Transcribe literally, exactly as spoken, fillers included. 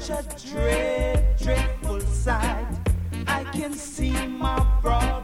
such a dread, dreadful sight. I can see my brother